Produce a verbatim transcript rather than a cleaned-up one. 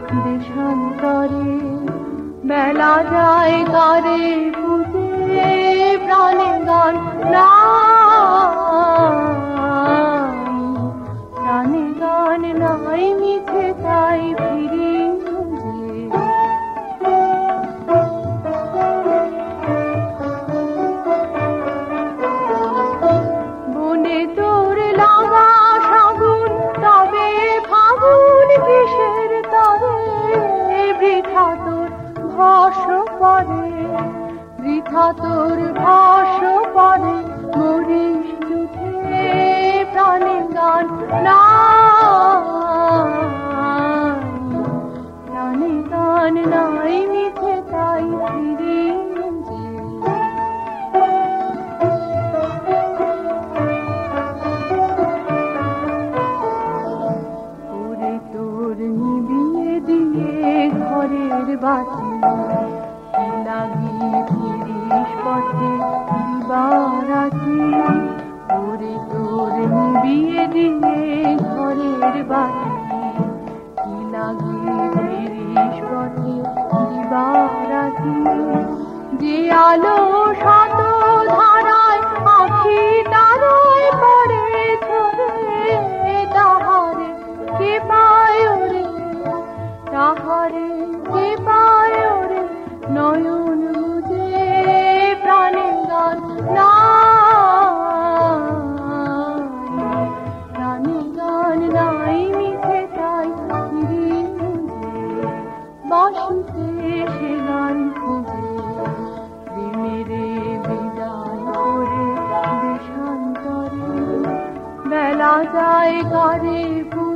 দেশান্তরে বেলা যায় কারে বুঝে প্রাণে গান নাই, প্রাণে গান নাই মিছে তাই ফিরি বনে তোর লাগা সাগুন তবে ফাগুন কিসের তরে বৃথা তোর ভাস পরে, বৃথা তোর ভাস পরে মরিস যুথে প্রাণে গান নাই, প্রাণে গান নাই মিছে তাই ফিরে ওরে তোর নিবিয়ে দিয়ে ঘরের বাতি লাগি ফিরিস পথে দিবারাতি, ওরে তোর নিবিয়ে দিয়ে ঘরের বাতি লাগি ফিরিস পথে দিবারাতি, যে আলো শত ধারায় আখি তারায় পড়ে ঝরে তাহারে কে পায় রে, তাহারে কে পায় রে নয়ন বুঝে প্রাণে গান নাই, প্রাণে গান নাই মিছে তাই ফিরি বাসিতে সে গান খুঁজে প্রেমেরে বিদায় করে দেশান্তরে বেলা যায় কারে